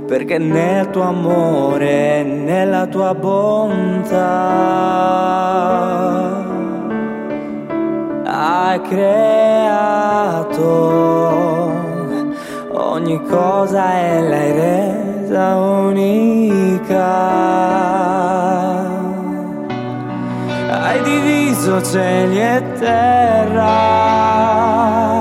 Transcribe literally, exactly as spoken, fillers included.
perché nel tuo amore, nella tua bontà hai creato ogni cosa e l'hai resa unica. Hai diviso cieli e terra